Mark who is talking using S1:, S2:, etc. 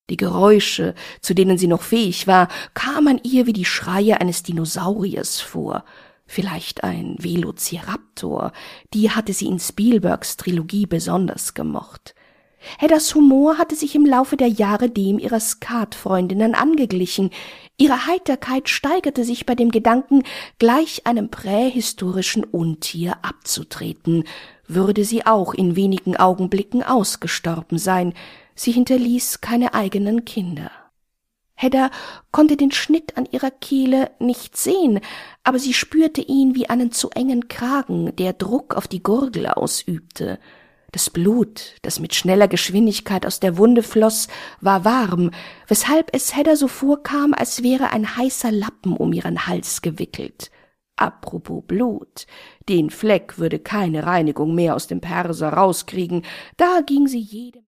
S1: Die Geräusche, zu denen sie noch fähig war, kamen ihr wie die Schreie eines Dinosauriers vor. Vielleicht ein Velociraptor, die hatte sie in Spielbergs Trilogie besonders gemocht. Heddas Humor hatte sich im Laufe der Jahre dem ihrer Skatfreundinnen angeglichen. Ihre Heiterkeit steigerte sich bei dem Gedanken, gleich einem prähistorischen Untier abzutreten. Würde sie auch in wenigen Augenblicken ausgestorben sein. Sie hinterließ keine eigenen Kinder. Hedda konnte den Schnitt an ihrer Kehle nicht sehen, aber sie spürte ihn wie einen zu engen Kragen, der Druck auf die Gurgel ausübte. Das Blut, das mit schneller Geschwindigkeit aus der Wunde floss, war warm, weshalb es Hedda so vorkam, als wäre ein heißer Lappen um ihren Hals gewickelt. Apropos Blut, den Fleck würde keine Reinigung mehr aus dem Perser rauskriegen, da ging sie jedem